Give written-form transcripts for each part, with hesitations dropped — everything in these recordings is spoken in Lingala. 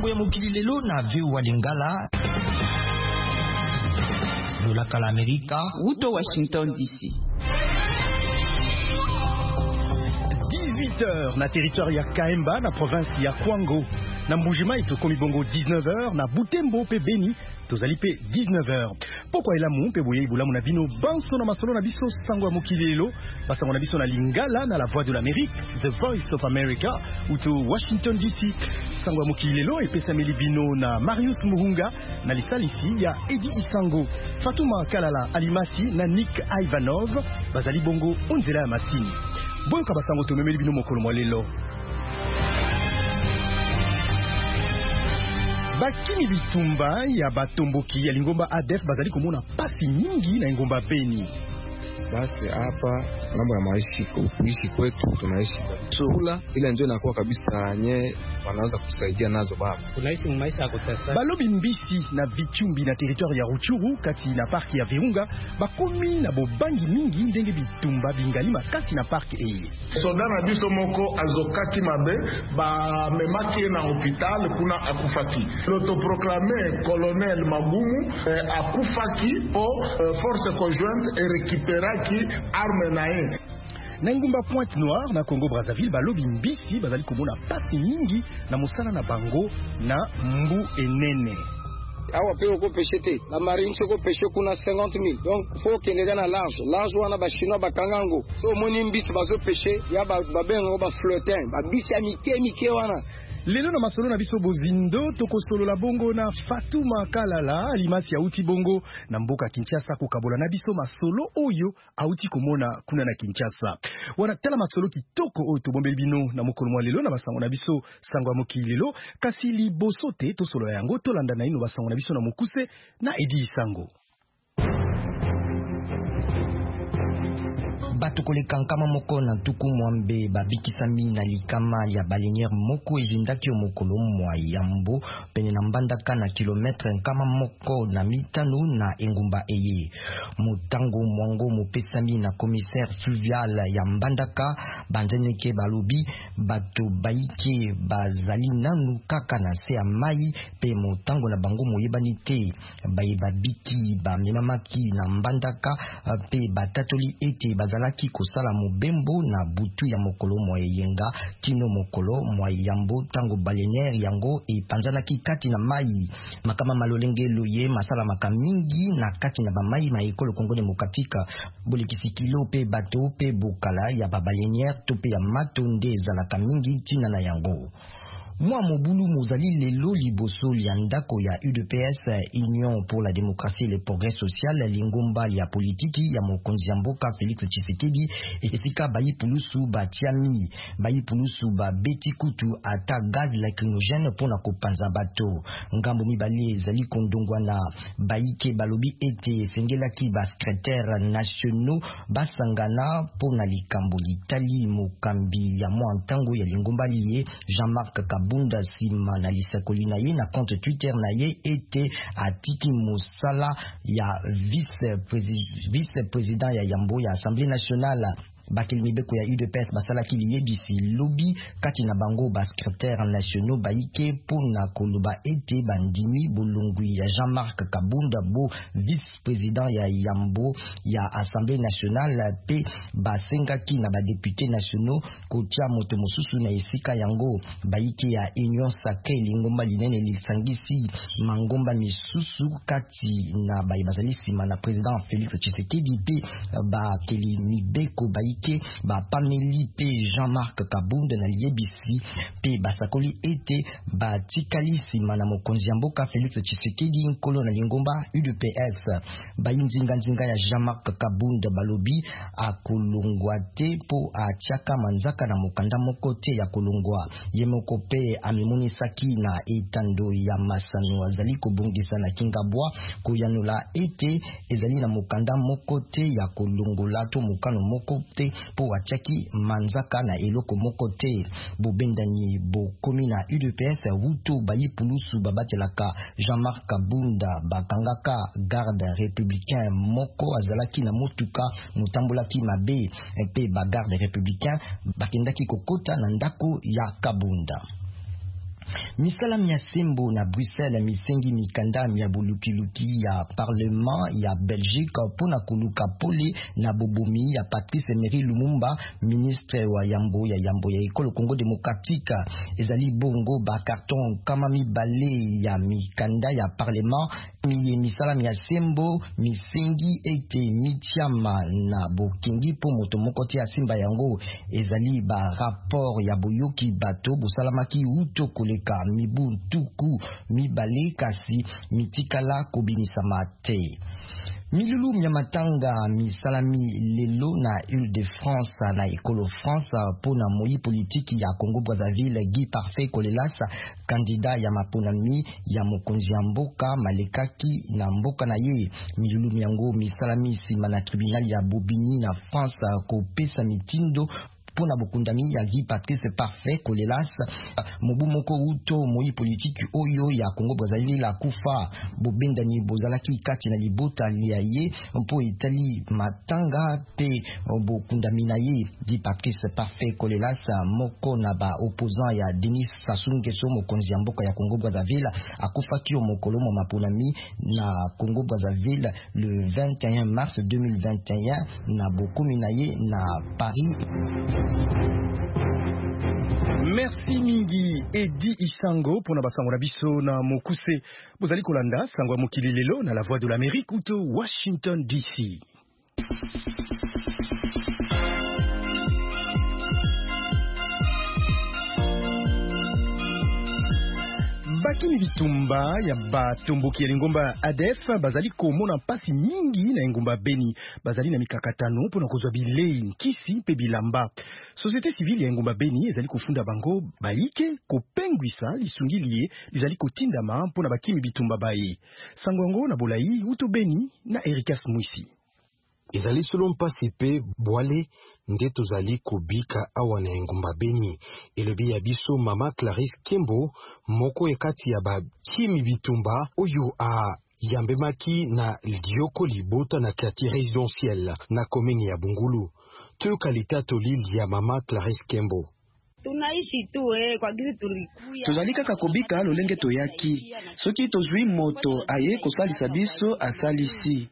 Makambo ya mokili lelo na VOA Lingala. Lola kala Amerika. Uto Washington DC. 18h na territoire ya Kaemba na province ya Kwango. Na Mbujima itokomi bongo 19h na Butembo pe Beni tozali pe 19h. Pokwa elamu pe boye ibulamu na bino banso na masolo na biso sango ya mokili lelo basango na biso na Lingala na la voix de l'Amérique, The Voice of America uto Washington DC. Sango ya mokili lelo epesameli bino na Marius Muhunga na lisalisi ya Edi Isango, Fatuma Kalala Alimasi na Nick Ivanov bazali bongo onzela ya masini. Boyo kabasango tomemeli bino mokolo mwa lelo. Bakini bitumba ya batomboki ya Lingomba ADF bazali komona pasi mingi na Lingomba Beni. Basi hapa mambo ya kuishi kwetu tunaishi sura ile ndio inakuwa kabisa nye wanaanza kusaidia nazo baba. Tunaishi maisha ya kutesa. Balobi mbisi na bichumbi na territoire ya Ruchuru kati na parki ya Virunga bakomi na bobangi mingi ndenge bitumba bingali makasi na parki e. Soda na biso moko azokaki mabe ba memaki na hospital kuna akufaki. L'autoproclamé colonel Magumu akufaki po force conjointe et récupérer ki arme nae. Na Ngumba Pointe Noire na Congo Brazzaville balobi mbisi bazali komona pasi mingi na mosala na bango na mbu enene. Awa pe ko pêcher te la marine ko pêcher kuna 50,000 donc faut que les na large wana ba chinois ba kangango so moni mbisi bazo pêcher ya ba bengo ba flottin ba bisi ya mike wana. Lelo na masolo na biso bozindo tokosolo la bongo na Fatuma Kalala Alimasi auti bongo na mboka Kinshasa kokabola na biso masolo oyo auti komona kuna na Kinshasa. Wana tala masolo kitoko oyo tobombeli bino na mokolo mwa lelo na basango na biso sango ya mokili lelo kasi liboso te tosolo yango tolanda na ino basango na biso na mokuse na Edi Isango. Bato kolekankama moko na tuku mwambe babikisami na likama ya baleniere moko ezindaki yo mokolo mwa yambo pene na mbandaka na kilometre nkama moko na mitano na engumba eye. Mutango mwango mopesami na commissaire fluvial ya mbandaka banzeneke balobi bato baike bazali nanu kaka na se ya mai pe mutango na bango moyebani te babiki bamemamaki na mbandaka pe batatoli ete bazalaki kosala mobembo na butu ya mokolo mwa yenga kino mokolo mwa yambo tango baleniere yango epanzanaki kati na mai makama malolenge loye masala makamingi na kati na bamai na ekolo Kongo Demokratika bolekisi kilo pe bato pe bokala ya babaleniere to pe ya matonde ezalaka mingi tina na yango. Mwa mobulu mozali lelo liboso ya ndako ya UDPS Union pour la démocratie et le progrès social Lingomba ya politiki ya mokonzi ya mboka Félix Tshisekedi esika bayi pulusu batiami bayi pulusu ba beti kutu ata gaz lacrymogène pona kopanza bato ngambo mibale ezali kondongwa na bayike balobi ete sengelaki ba secrétaire nationaux basangana pona likambo litali mokambi ya mwa ntango ya Lingomba liye Jean-Marc Bunda sima na lisakoli na ye na compte Twitter na ye ete atiki mosala ya vice-président ya yambo ya Assemblée nationale. Bakeli mibeko ya UDPS basalaki liyebisi lobi kati na bango ba secrétaire nationaux baike pona koloba ete bandimi bolongwi ya Jean-Marc Kabunda bo vice-président ya yambo ya Assemblée nationale pe basengaki na ba députés nationaux kotia moto mosusu na esika yango baike ya Union Sacrée Lingomba linene lisangisi mangomba misusu kati na bazali sima na président Félix Tshisekedi pe bakeli mibeko baike ba Pameli pe Jean-Marc Kabunda na liebisi pe basakoli ete batikali sima na mokonzi ya mboka Félix Tshisekedi nkolo na Lingomba UDPS bayinzinga ya Jean-Marc Kabunda balobi akolongwa te po atiaka manzaka na mokanda moko te ya kolongwa ye moko pe amemonisaki na etando ya masano azali kobongisa na Kingabwa koyanula ete ezali na mokanda moko te ya kolongola to mokano moko te po achaki manzaka na eloko moko te bobendani bokomi na UDPS wuto bayi pulusu babatelaka Jean-Marc Kabunda bakangaka garde républicain moko azalaki na motuka mutambolaki mabe pe ba garde républicain bakendaki kokota na ndako ya Kabunda. misala mia sembo na Bruxelles misengi mikanda mia bulukiluki ya parlement ya Belgique pona kuluka pole na bobomi ya Patrice Emery Lumumba, ministre wa yambo ya ekolo Congo Démocratique. Ezali bongo ba carton kama mibale ya mikanda ya parlement misala mia sembo misengi ete mitiama na bokingi po moto moko te asimba yango. Ezali ba rapport ya boyoki bato bosalamaki uto koleka mibu tuku mibale kasi mitikala kobinisama te. Milulu myamatanga misalami lelo na Île-de-France na Ekolo France pona moi politiki ya Congo Brazzaville. Guy Parfait Kolelas, kandida ya maponami ya mokonzi ya mboka malekaki na mboka na ye. Milulu myango misalami sima na tribunal ya Bobigny na France kopesa mitindo pona bokundami ya Guy Patrice Parfait Kolelas. Mobu moko uto moi politiki oyo ya Congo Brazzaville akufa bobendani bozalaki kati na libota ya ye mpo etali matanga pe bokundami na ye. Guy Patrice Parfait Kolelas moko na ba opposant ya Denis Sassou Nguesso mokonzi ya mboka ya Congo Brazzaville akufa kio mokolo mo maponami na Congo Brazzaville le 21 mars 2021 na bokomi na ye na Paris. Merci mingi Edi Isango pour nabasango na biso na mokuse. Bozali kolanda sango mokili lelo na la voix de l'Amérique ou to Washington DC. Bakini bitumba ya batomboki ya lingomba ADF bazali komona pasi mingi na ngomba Beni. Bazali na mikakatano pona kozwa bilei kisi pe bilamba. Société civile ya ngomba Beni ezali kofunda bango baike kopengwisa lisungilie lizali kotindama pona bakimi bitumba baye. Sangongo na Bolai uto Beni na Erikas Mwisi. Ezali solo mpasi pe boale nde tozali kobika awa na engumba Beni. Elobi ya biso mama Clarisse Kembo moko ekati ya bakimi bitumba oyo a yambemaki na lidioko libota na kati résidentiel na komeni ya Bungulu. Toyokalita tolili ya mama Clarisse Kembo. Tunaishi tu kwa gizi tulikuya. Tuzalika kakobika lolenge toyaki. Soki tozwi moto aye kosalisa biso asalisi.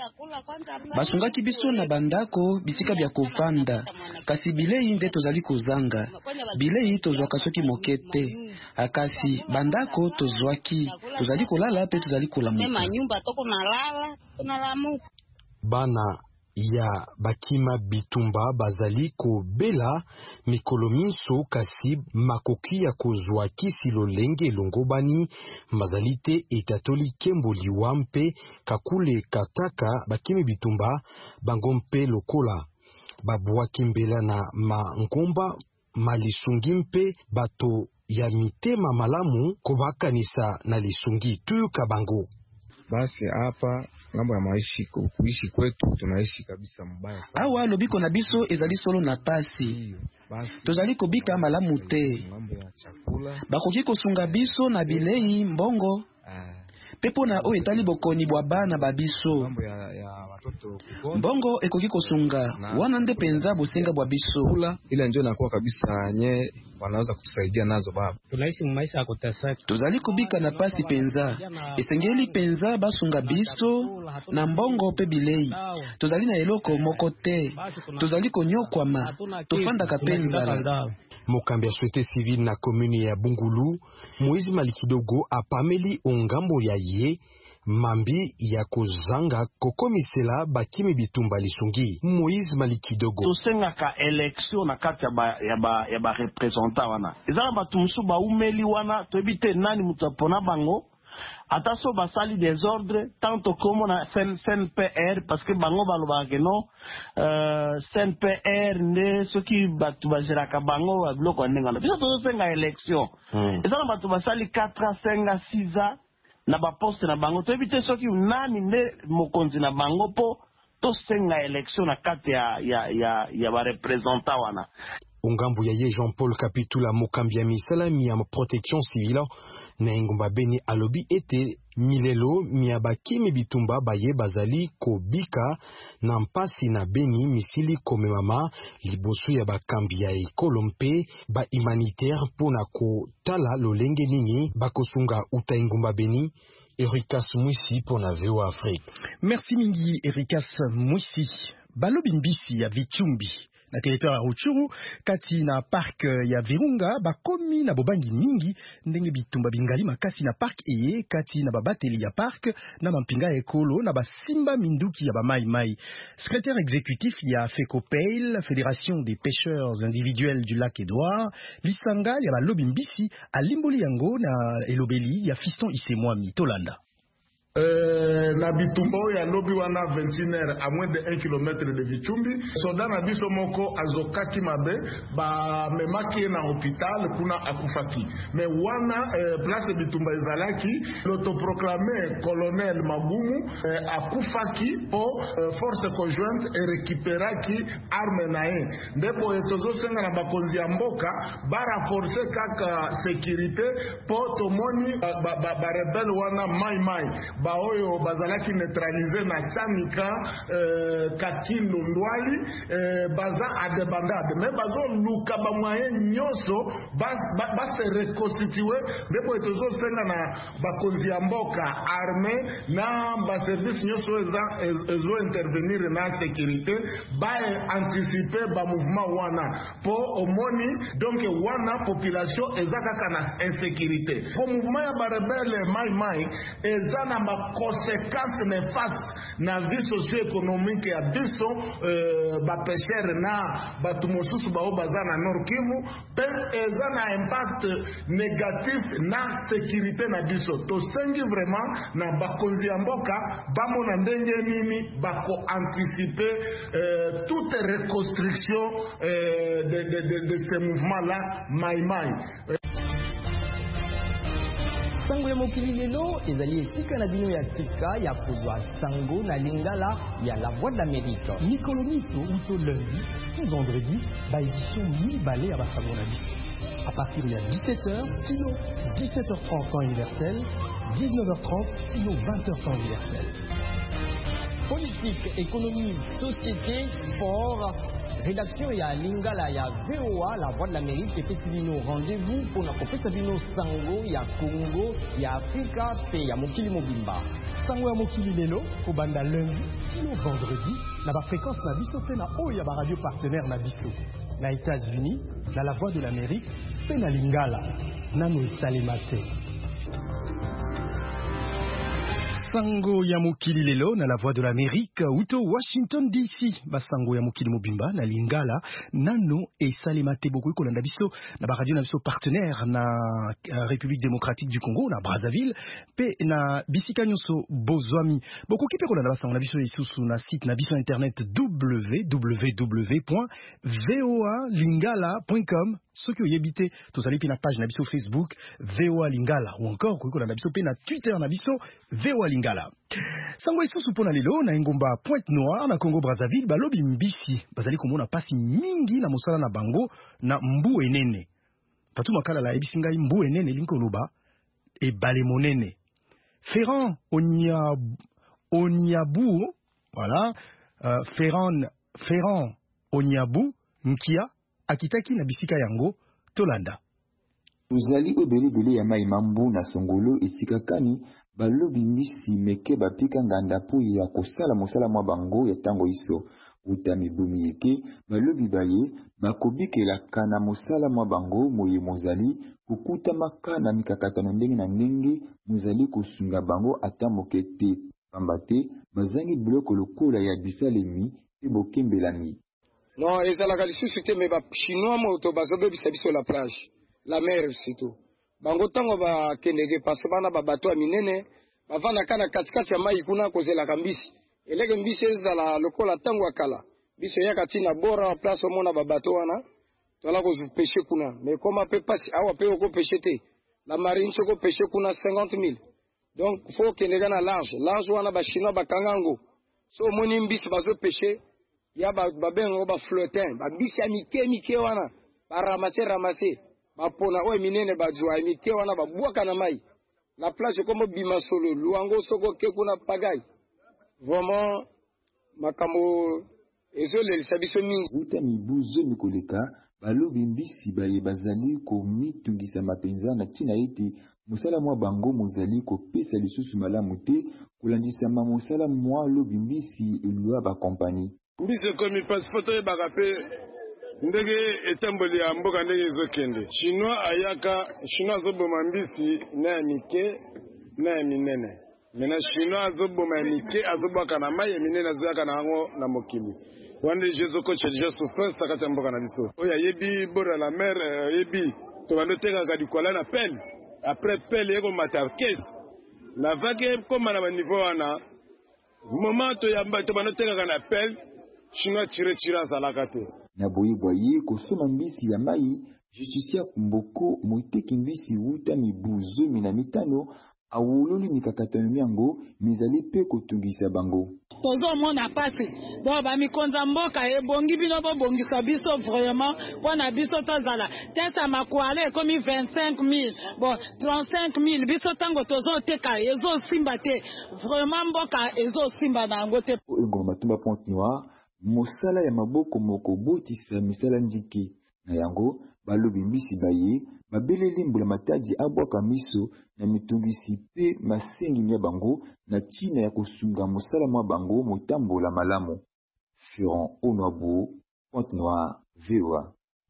Basungaki biso na bandako bisika bya kofanda. Kasi bilei nde tozali kozanga. Bilei tozwaka soki mokete. Akasi bandako tozwaki. Tozali kolala pe tozali kolamuka. Nema nyumba toko nalala, tunalamuka. Bana ya bakima bitumba bazali ko bela mikolo minso kasi makoki ya kozwa kisi lolenge longobani mazalite etatoli Kembo liwampe kakule kataka bakimi bitumba bangompe lokola babwaki mbela na mangomba malisungi mpe bato ya mitema malamu kobakanisa na lisungi tuyuka bango. Basi hapa ngambo ya kuishi kwetu tunaishi kabisa mbaya sana. Awa lobiko na biso ezali solo na pasi. Tozali kobika malamu te. Ngambo ya chakula bakoki kosunga biso na bilei mbongo. Pepo na o etali bokoni bwa bana babiso. Ngambo ya watoto kugonja. Mbongo ekoki kosunga wana nde penza bosenga bwa biso. Ile ndio nakuwa kabisa nye wanaweza kutusaidia nazo baba. Tunaishi maisha ya kuteseka. Tozali kubika na pasi penza. Esengeli penza basunga biso na mbongo pe bilei. Tozali na eloko moko te. Tozali konyokwama. Tofanda kapenza. Mokambi ya société civile na commune ya Bungulu, Moïse Malikidogo apameli ongambo ya ye mambi ya kozanga kokomisela bakimi bitumba lisungi. Moïse Malikidogo. Tosenga ka election na kati ya ba representant wana. Ezala batumsu ba umeli wana toebite nani mutapona bango. Ataso basali des ordres tanto comme na CNPR parce que bango balobaka no CNPR ne soki batu baziraka bango babloko ndengana. Bisa tosenga election. Ezala batu basali 4 5 6 na ba poste na bango to ebite soki nani ne mokonzi na bango po tosenga election na kati ya ba representant wana. Ongambu ya ye Jean-Paul Kapitula mokambi ya misala ya protection civile na Ingomba Beni alobi ete milelo miabakimi bitumba baye bazali kobika na mpasi na Beni misili komemama liboso ya bakambi ya ekolo mpe ba humanitaire pona kotala lolenge nini bakosunga uta Ingomba Beni. Ericas Mwisi pona VOA Afrique. Merci mingi Ericas Mwisi. Balobi mbisi ya Vichumbi na territoire ya Rutshuru kati na park ya Virunga bakomi na bobangi mingi ndenge bitumba bingali makasi na park eye kati na babateli ya park na mampinga ekolo na basimba minduki ya bamaimai. Secrétaire exécutif ya FECOPEIL, Fédération des pêcheurs individuels du lac Édouard, lisanga ya balobi mbisi alimboli yango na elobeli ya Fiston Isemwami Tolanda. Na bitumba ya lobi wana 21h à moins de 1 km de Vichumbi soda na biso moko azokaki mabe ba memaki na hôpital kuna akufaki mais wana place bitumba ezalaki l'autoproclamé colonel Magumu akufaki po force conjointe et récupéraki arme nae ndebo etozo senga na bakonzi ya mboka ba renforcer kaka sécurité po tomoni ba rebelle wana mai baoyo bazalaki neutraliser na Chanika Kakindo Ndwali baza adebandade mais bazo luka ba moyen nyoso ba se reconstituer ndebo etozo senga na bakonzi ya mboka armée na ba service nyoso ezo intervenir na sécurité ba anticiper ba mouvement wana po omoni donc wana population ezaka na insécurité po mouvement ya ba rebelle mai ezana ma conséquences néfastes na vie socio-économique ya biso ba pêcheur na batu mosusu bao baza na Nord Kivu pe eza na impact négatif na sécurité na biso to sengi vraiment na bakonzi ya mboka bamona ndenge nini bako anticiper toute reconstruction de ce mouvement là mai. Sango ya mokili lelo ezali esika na bino ya sika ya kozwa sango na lingala ya La Voix de l'Amérique. Mikolo miso uto lundi to vendredi ba édition mibale ya basango na biso. À partir de 17h kilo 17h30 temps universel, 19h30 kilo 20h temps universel. Politique, économie, société, sport. Rédaction ya lingala ya VOA La Voix de l'Amérique epesi bino rendez-vous pour na kopesa bino sango ya Congo ya Afrika pe ya mokili mobimba. Sango ya mokili lelo kobanda lundi kino vendredi na ba fréquence na biso pe na oyo ya ba radio partenaire na biso na États-Unis na La Voix de l'Amérique pe na lingala nano esalemate. Sango ya mokili lelo na La Voix de l'Amérique uto Washington DC basango ya mokili mobimba na lingala nano esalemate boko kolanda biso na ba radio na biso partenaire na République démocratique du Congo na Brazzaville pe na bisika nyonso bozwami boko kipe kolanda basango na biso isusu na site na biso internet www.voalingala.com. Soki oyebite tozali pe na page na biso Facebook VOA Lingala ou encore kolanda biso pe na Twitter na biso VOA Lingala. Sango isusu pona lelo na Ingomba Pointe Noire na Congo Brazzaville balobi mbisi bazali komona pasi mingi na mosala na bango na mbu enene. Patu makala la ebisi ngai mbu enene linkoloba e bale monene. Ferran Oniabu, voilà, Ferran Oniabu Nkia akitaki na bisika yango tolanda. Tozali ebele ya mai mambu na songolo esika kani balobi mbisi meke bapika nganda po ya kosala mosala mwa bango ya tango iso uta mibumi yeke balobi baye bakobikela kana mosala mwa bango moye mozali kukuta makana mikakatano ndenge na ndenge mozali kosunga bango ata moke te pambate bazangi biloko lokola ya bisalemi pe bokembelami. Non, ezalaka lisusu te me ba chinois moto bazobebisa biso la plage, la mer surtout. Bango tango ba kendege passe bana ba bateau minene, bavanda kana katikati ya mai kuna kozelaka mbisi. Elege mbisi ezala lokola tango akala. Biso yaka tina bora place mona ba bateau wana. Tola ko pêcher kuna, mais comment peut passer awa pe ko pêcher te. La marine ko pêcher kuna 50 000. Donc faut kendege na large wana ba chinois ba kangango. so moni mbisi bazo pêcher ya ba bengo ba flottin ba bisi ya mike wana ba ramasser ba pona o minene ba jwa mike wana ba bwaka na mai la plage comme bimasolo luango soko ke kuna pagai vraiment makamo ezole lisabiso mingi uta mibuzo mikoleka balobi mbisi baye bazali komitungisa mapenza na tina ete mosala mwa bango mozali kopesa lisusu malamu te kolandisama mosala mwa lobi mbisi elua bakompani mbisi ekomi passeport oyebaka mpe ndenge etamboli ya mboka ndenge ezokende chinois azoboma mbisi na ya mike na ya minene mena chinois azoboma ya mike azobwaka na mai ya minene azoyaka na yango na mokili wana jezokocha deja souffrance takati ya mboka na biso oyo ayebi bora la mer ayebi tobanotekaka likwala na pele après pele ekomata kese navake koma na baniveau wana moment tobanotekaka na pele chinois tire azalaka te na boyebwaye kosoma mbisi ya mai Justicia Mboko moteki mbisi wuta mibu 15 awololi mikakatano miango mizali pe kotungisa bango tozomona pasi bo bamikonza mboka ebongi bino bobongisa biso vraiment wana biso tozala tesa makwale ekomi 25000 bon 35000 biso tango tozoteka ezosimba te vraiment mboka ezosimba nango te engoma tumba Pointe Noire mosala ya maboko moko botisa misala njiki na yango balobi mbisi baye babeleli mbula matadi abwaka miso na mitungisi pe masengi mya bango na tina ya kosunga mosala mwa bango motambola malamu. Furon Onwabo, Pointe Noire, VOA.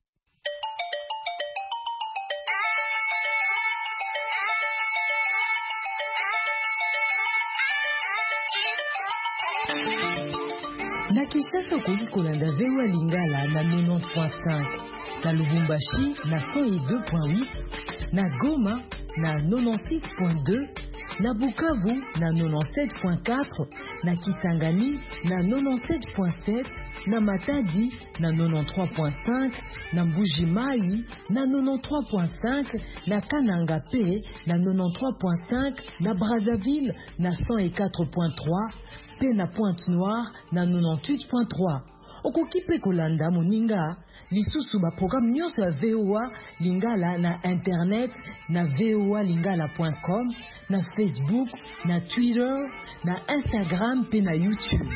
Na Kinshasa okoki kolanda VOA Lingala na 90.5, na Lubumbashi na 102.8, na Goma na 96.2, na Bukavu na 97.4, na Kisangani na 97.7, na Matadi na 93.5, na Mbuji-Mayi na 93.5, na Kananga Pe na 93.5, na Brazzaville na 104.3, pe na Pointe Noire na 98.3. Okoki pe kolanda moninga lisusu ba programme nyonso ya VOA Lingala na internet na voalingala.com, na Facebook, na Twitter, na Instagram pe na YouTube.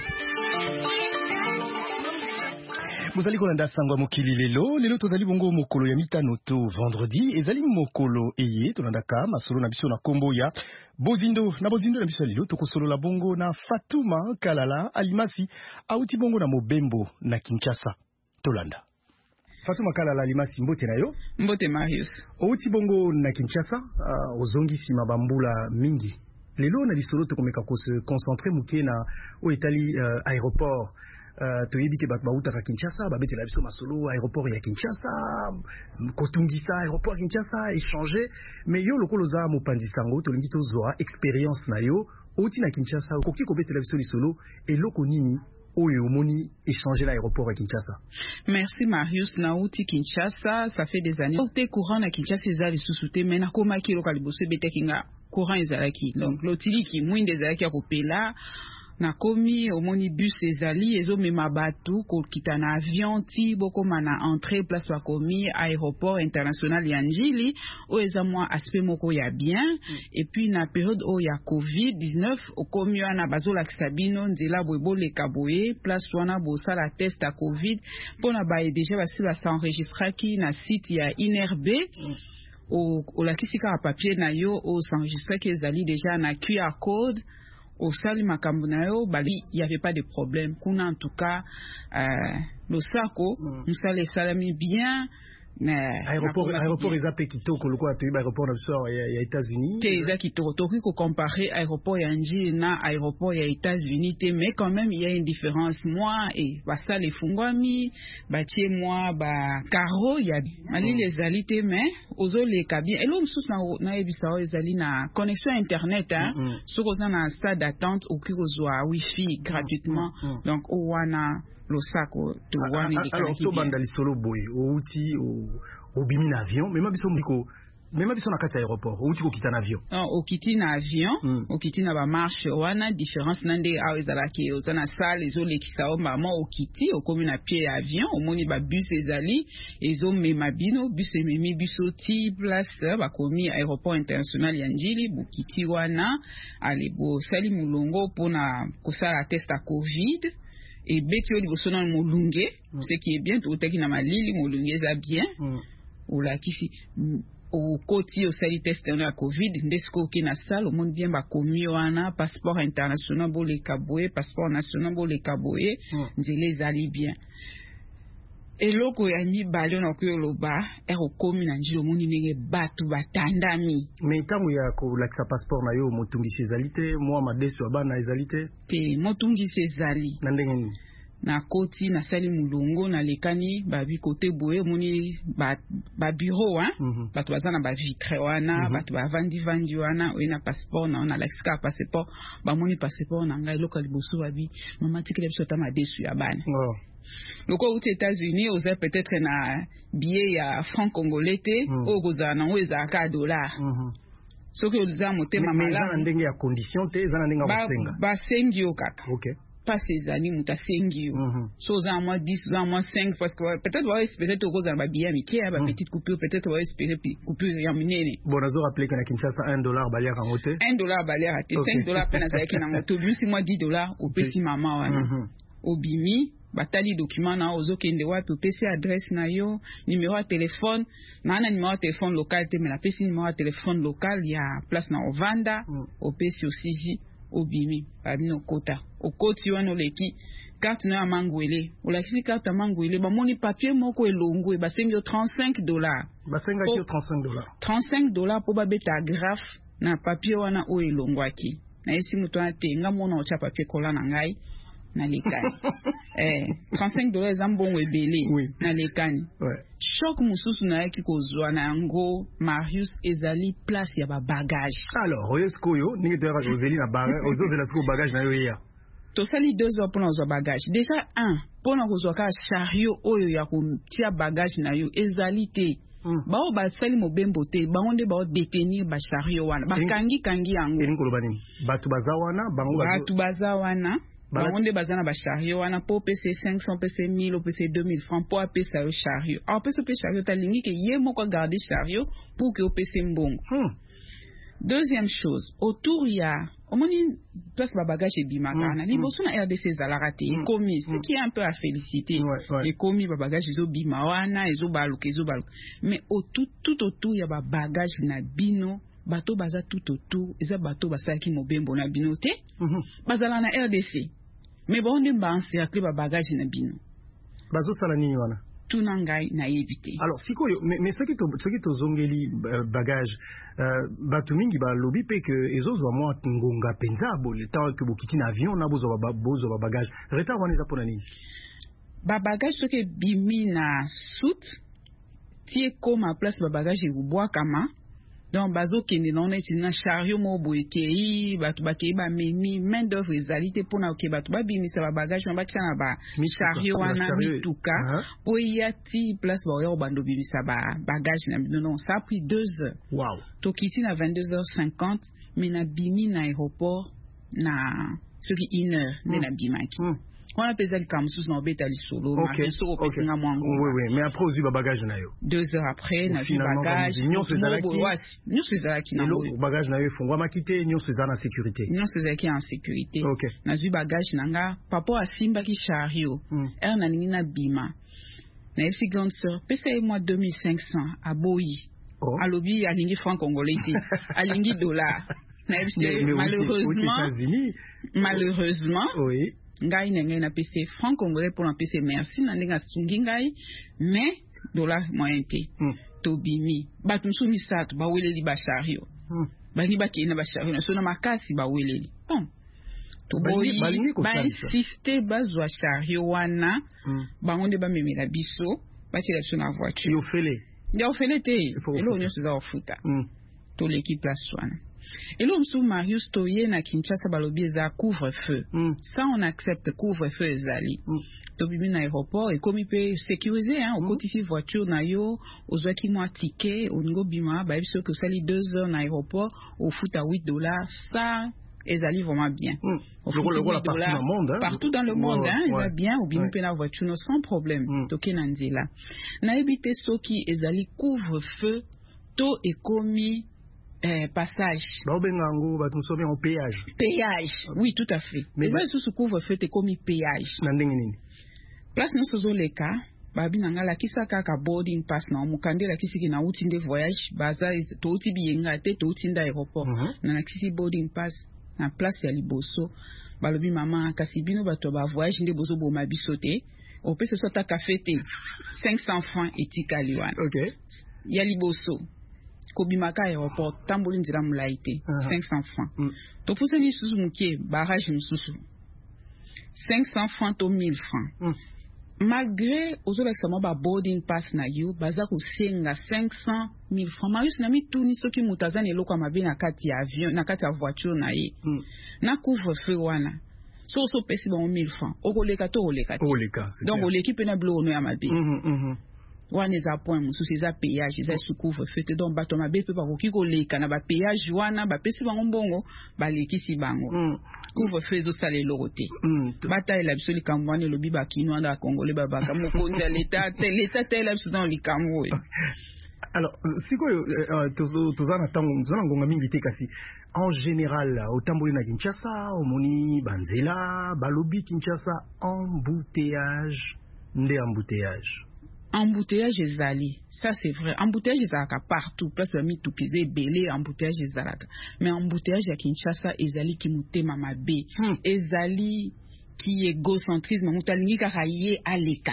Mozali kolanda sangwa mokili lelo tozali bongo mokolo ya mitano to vendredi ezali mokolo eye tolandaka masolo na biso na kombo ya bozindo na biso lelo tokosolola bongo na Fatuma Kalala Alimasi auti bongo na Mobembo na Kinshasa tolanda. Fatuma Kalala Alimasi, mbote na yo? Mbote Marius. Auti bongo na Kinshasa ozongisi mabambula mingi lelo na lisolo tokomeka ko se concentrer muke na o etali aéroport toyebite bato bautaka Kinshasa babetela biso masolo aéroport ya Kinshasa kotungisa aéroport ya Kinshasa échanger mais yo lokolo za mopanzi sango tolingi tozwa expérience na yo oti na Kinshasa koki kobetela biso lisolo eloko nini oyo omoni échanger l'aéroport à Kinshasa. Merci Marius Nauti Kinshasa, ça fait des années. Ote courant na Kinshasa ezali susute mena koma ki loka liboso betekinga courant ezalaki. Donc lotili ki mwinde ezalaki ya kopela na komi omoni bus ezali ezo mema batu ko kita na avion ti boko mana entrée place wa komi aéroport international ya Njili o eza mwa aspect moko ya bien et puis na période o ya COVID-19 o komi wana bazola kisabino nzela boyebole kaboye place wana bo sala test à COVID pona ba déjà basi ba s'enregistrer ki na site ya INRB o la kisika papier na yo o s'enregistrer ki ezali déjà na QR code au sali makambo na yo bali il y avait pas de problème kuna en tout cas le sako musale salami bien aéroport ezapé kitoko lokwa to aéroport na biso ya États-Unis te eza kitoko to ko comparer aéroport ya Njili na aéroport ya États-Unis te mais quand même il y a une différence moi et basale efungwami batie moi ba caro ya ali les alités mais ozole kabia elo msusu na ebisa ezali na connexion internet hein soko na stade d'attente okikozwa wifi gratuitement donc owana losako alors to banda lisolo boy outi obimi na avion mais mabiso mbiko Même biso na kati ya aéroport outi ko kita na avion. Okiti na avion, okiti na ba marche wana différence nande awezalaki ozana salle ezolekisa o mama okiti okomi na pied ya avion omoni ba bus ezali ezomema bino bus ememi biso ti place bakomi aéroport international ya Njili bokiti wana alebo sali mulongo pona kosala test à Covid et beti oli bosona molunge ce qui est bien tout teki na malili molunge za bien ou la kisi au côté au sali test na Covid ndesko ki na salle au monde bien ba komi wana passeport international bo le kaboye passeport national bo le kaboye nzele zali bien eloko ya mibale na ko loba komi na Njili omoni nenge batu batandami mais tango ya ko lakisa passeport na yo motungisi ezalite moi madeso abana ezalite te motungisi ezali na ndenge ni na koti na sali mulongo na lekani babi kote boye moni ba bureau batu bazana ba vitre wana batu ba vandi wana o na passeport na lakisa passeport ba moni passeport na ngai local liboso babi mama tikele biso ta madesu ya bana loko aux États-Unis oza peut-être na billet ya franc congolais te ogoza na oza ka dollar soki oza motema mala ndenge ya condition te za ndenge basenga basengi yo kaka OK pas ces années muta sengi yo so oza moi 10 oza moi 5 parce que peut-être va espérer to goza ba billet mike ba petite coupure peut-être va espérer coupure ya minene bon azo rappeler que na Kinshasa $1 balia ka ngote $1 balia te $5 pena za yake na ngoto bisi moi $10 au pesi mama wana obimi batali document na ozokende wapi opesi adresse na yo numéro ya téléphone na numéro ya téléphone local te mais la pesi numéro ya téléphone local ya place na ovanda opesi osisi obimi babino kota okoti wana oleki carte na mangwele olakisi carte ya mangwele bamoni papier moko elongwe basengi yo $35 basenga ki $35 po babeta graphe na papier wana o elongwaki na esi muto atenga mona ocha papier kola na ngai na lekani $35 zambongo ebele na lekani choc mususu na yaki kozwa na yango Marius ezali place ya ba bagage alors oyesko yo ningi toyaka ozeli na bagage ozozela siko bagage na yo ya tosali 2 heures pona kozwa bagage déjà pona kozwa ka chariot oyo ya kotia bagage na yo ezali te bao basali mobembo te bango nde bao détenir ba chariot wana bakangi yango elingi koloba nini batu baza wana bango nde bazana ba chariot wana po pese 500 pese 1000 pese 2000 francs po apesa yo chariot pese chariot talingi ke ye moko garder chariot pour que opese mbongo deuxième chose autour ya omoni place ba bagage ebimaka na liboso na RDC zalaka te ekomi ce qui est un peu à féliciter ekomi ba bagage ezobima wana ezobaluka mais tout autour ya ba bagage na bino bato baza tout autour eza bato basalaki mobembo na bino te bazala na RDC mais bon de encercler ba bagage na bino bazosala nini wana tuna ngai na yebite alors sikoyo mais ce qui tozongeli bagage bato mingi balobi pe que ezozwa mwa ngonga penza bole tant que bokiti na avion na bozo ba bagage retard wana eza pona nini ba bagage soki bimi na soute tie koma place ba bagage ebwakama donc bazo kende na oneti na chariot mo boekei batu bakei ba memi main d'œuvre ezalité pona ke batu babimisa ba bagage na batia na ba chariot wana mituka po yati place ba oyo bando bimisa ba bagage na non ça a pris 2 heures wow tokiti na 22h50 mais na bimi na aéroport na soki 1 heure na bimaki on a pesé le camus na obeta lisolo mais après ozu ba bagage na yo 2 heures après na vu bagage nyonso ezalaki na yo bagage na yo fongwa makite nyonso ezala na sécurité en sécurité na vu bagage nanga papa asimba ki chariot na ningi na bima na esi grande sœur pese moi 2500 aboyi alobi alingi franc congolais te alingi dollar na malheureusement oui ngai na PC franc congolais pour un PC merci na ndinga sungi ngai mais dollar moyen te tobimi batunsu misatu baweleli ba chariot bani bakina ba chariot na sona makasi baweleli toboyi ba insiste bazwa chariot wana bango nde bamemela biso batela biso na voiture yo fele te elo nyonso za ofuta to l'équipe place wana Et là, on Marius Toye na Kinshasa balobi za couvre-feu. Ça, on accepte couvre-feu ezali. Tobibi na aéroport, et comme il peut sécuriser, au côté ici voiture na yo, aux oies qui m'ont ticket, au niveau bima, bah, il que ça li 2 heures na aéroport, au foot à $8, ça, ezali vraiment bien. Au foot $8, partout dans le monde, ils va bien, ou bien la voiture, sans problème. Toké nanzela. Na ebite soki ezali couvre-feu, to et commis, passage. En péage. Péage, oui, tout à fait. Mais ça, sous couvre-feu, t'es commis péage. Place nous sozo leka, babi nanga la kisa kaka boarding pass na mukande la kisi na utinde voyage, baza to uti biyenga te to utinda aéroport. Na kisi boarding pass na place ya liboso, balobi mama kasibino bato ba voyage nde bozo bo mabisote. Au pese so ta kafete 500 francs etika liwan. OK. Ya liboso. Kobimaka aéroport tamboli nzira mulaite 500 francs. To puseni susu mukie barrage mususu 500 francs to 1000 francs. Malgré ozolakisama ba boarding pass na yo baza kosenga 500 000 francs. Marius na mi tuni soki mutaza ne lokwa mabe na kati ya avion na kati ya voiture na ye. Na couvre-feu wana. So pesi ba 1000 francs. Okoleka to oleka. Donc oleki pena blo no ya mabe. Wana eza point mususu eza péage eza sous couvre-feu te donc bato mabe pe bakoki koleka na ba péage wana bapesi bango mbongo balekisi bango. Couvre-feu ezosala eloko te. Batalela biso likambo wana elobi bakino wana bakongole babaka mokonzi ya l'État talela biso dans likambo. Alors, sikoyo tozana ngonga mingi te kasi en général au tamboli na Kinshasa omoni banzela balobi Kinshasa embouteillage nde embouteillage. Embouteillage ezali, ça c'est vrai. Embouteillage ezalaka partout, place ba mitukize belé embouteillage ezalaka. Mais embouteillage ya Kinshasa ezali ki mutema mabe. Ezali ki égocentrisme mutalingi kaka ye aleka.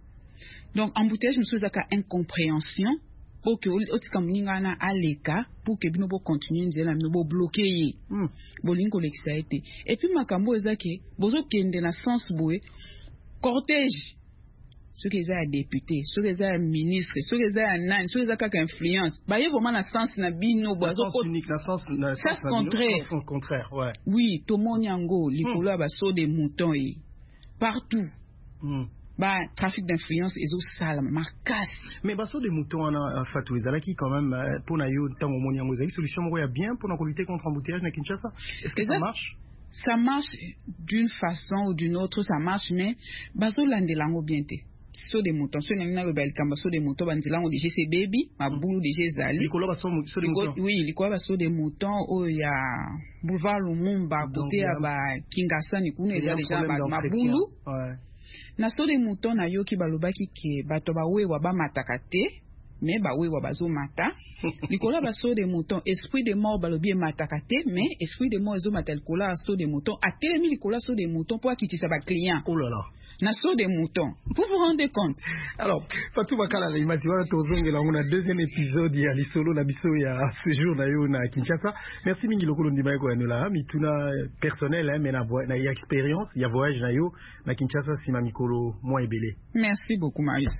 Donc embouteillage musu ezaka incompréhension. Pour que otika muninga na aleka pour que bino bo continuer nzela bino bo bloquer ye. Bolingo lekisa ete. Et puis makambo ezake bozo kende na sens boye cortège. Ceux qui sont députés, ceux qui sont ministres, ceux qui sont nan, ceux qui ont quelque influence. Bah, il y a vraiment un sens na bino, bah, sens unique, un sens contraire. Contraire, ouais. Oui, tout le monde yango, l'ikola ba so des moutons et partout. Bah, trafic d'influence et au salam, marcasse. Mais bah, so des moutons on a fatou ezalaki quand même pour na yo tango moni yango ezali solution moko ya bien pour lutter contre l'embouteillage na Kinshasa. Est-ce que ça marche? Ça marche d'une façon ou d'une autre, ça marche, mais bazo landelango bien te. So des moutons, so n'engina le bel kamba so des moutons bandilango déjà c'est baby, ma boulou déjà zali. Likolo ba so des moutons. Oui, likolo ba so des moutons o ya boulevard Lumumba côté ya ba Kingasa ni kuna eza déjà ma boulou. Ouais. Na so des moutons na yo ki balobaki ke bato ba wewa ba matakate. Mais bah oui, bazo mata. Nicolas baso des moutons, esprit de mort balobi matakate, mais esprit de mort zo matel kola so des moutons. A telemi Nicolas so des moutons pour quitter sa client. Oh là là. Nasso des moutons. Vous vous rendez compte? Alors, Fatou Bakala, la image, on a deuxième épisode, il y a les solos, la biso, il y a ce jour, à Kinshasa. Merci, Mingi Lokolo Ndibaye, quoi, nous là, mais tout personnel, mais il y a expérience, il y a voyage, nayo, na Kinshasa, si Mamikolo, moi et Belé. Merci beaucoup, Marius.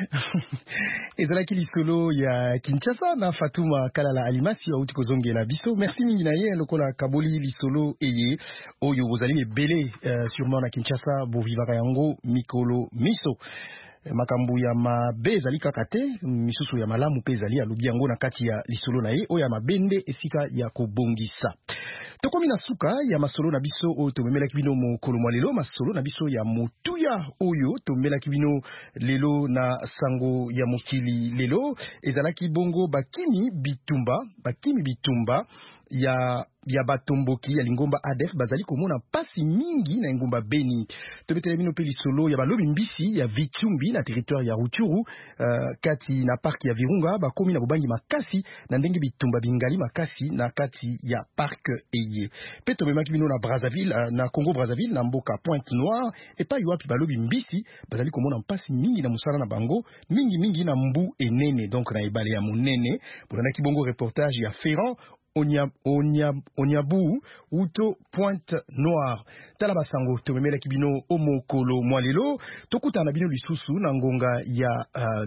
Et dans la solo, il y a Kinshasa, na Fatou Bakala, la Alimasi, ou Tikozonge, la biso. Merci, Mingi Naye, Lokola Kaboli, l'isolo, et Oyo, vous allez Belé, sûrement, na Kinshasa, Bovivara Yango, Mikolo Miso makambu ya mabe ezali kaka te misusu ya malamu pe ezali alobi yango na kati ya lisolo na ye oyo ya mabende esika ya kobongisa tokomi na suka ya masolo na biso oyo tomemelaki bino mokolo mwa lelo masolo na biso ya motuya oyo tomemelaki bino lelo na sango ya mokili lelo ezalaki bongo bakimi bitumba ya batomboki ya lingomba ADF bazali komona pasi mingi na ngomba Beni tobetele bino pe lisolo ya balobi mbisi ya Vichumbi na territoire ya Rutshuru kati na park ya Virunga bakomi na bobangi makasi na ndenge bitumba bingali makasi na kati ya park eye pe tobemaki bino na Brazzaville na Congo Brazzaville na mboka Pointe Noire et pa yoapi balobi mbisi bazali komona pasi mingi na musala na bango mingi na mbu enene donc na ebale ya monene bonana ki bongo reportage ya Ferrand Onyabu uto Pointe Noire. Tala basango tomemela kibino omokolo mwalelo tokuta na bino lisusu na ngonga ya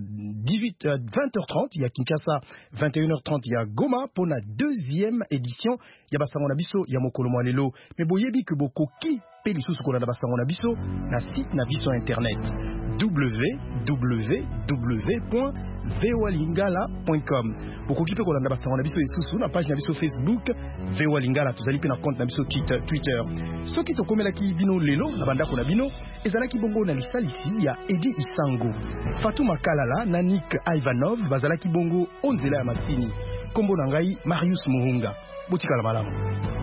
20h30 ya Kinshasa, 21h30 ya Goma pona deuxième édition ya basango na biso ya mokolo mwalelo. Me boyebi ke bokoki pe lisusu kolanda basango na biso na site na biso internet www.voalingala.com. Bokoki pe kolanda basango na biso lisusu na page na biso Facebook VOA Lingala, tozali pe na compte na biso Twitter. Soki tokomelaki bino lelo na bandako na bino ezalaki bongo na lisalisi ya Edi Isango, Fatuma Kalala na Nick Ivanov bazalaki bongo onzela ya masini. Kombo na ngai Marius Muhunga. Botikala malamu.